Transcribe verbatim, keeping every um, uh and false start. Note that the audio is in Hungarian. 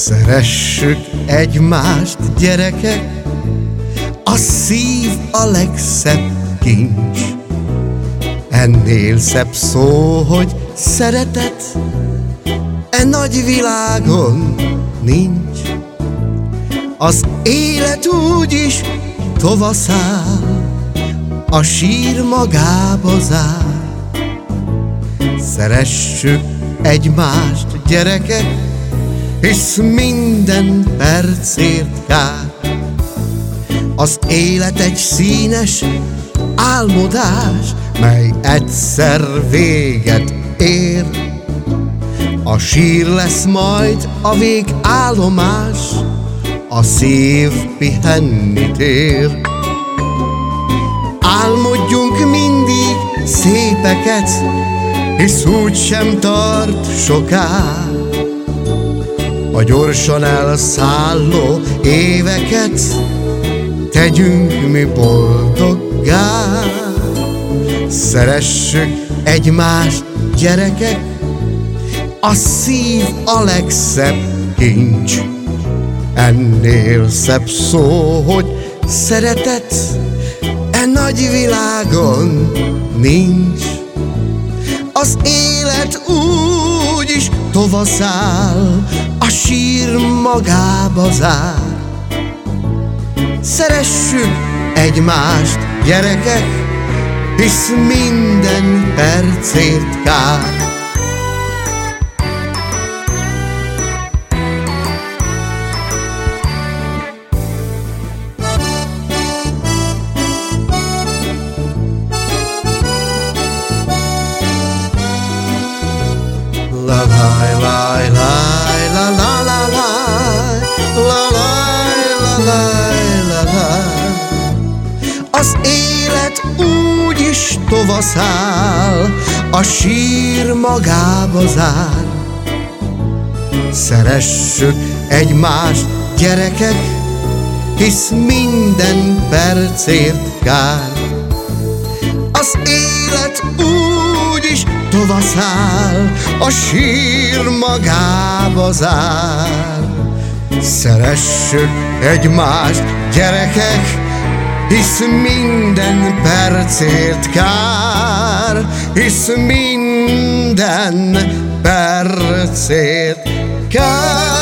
Szeressük egymást, gyerekek, a szív a legszebb kincs. Ennél szebb szó, hogy szeretet, e nagy világon nincs. Az élet úgyis tovaszáll, a sír magába zár. Szeressük egymást, gyerekek, hisz minden percért kár. Az élet egy színes álmodás, mely egyszer véget ér. A sír lesz majd a végállomás, a szív pihenni tér. Álmodjunk mindig szépeket, hisz úgysem tart soká. A gyorsan elszálló éveket tegyünk mi boldoggá. Szeressük egymást, gyerekek, a szív a legszebb kincs. Ennél szebb szó, hogy szeretet, e nagy világon nincs. Az élet úgyis tovaszáll, a sír magába zár. Szeressük egymást, gyerekek, hisz minden percért kár. La la la la la la la la la la la. Az élet úgyis tovaszáll, a sír magába zár. Szeressük egymást, gyerekek, hisz minden percért kár. Az élet úgyis tovaszáll, a sír magába zár. Szeressük egymást, gyerekek, hisz minden percért kár, hisz minden percért kár.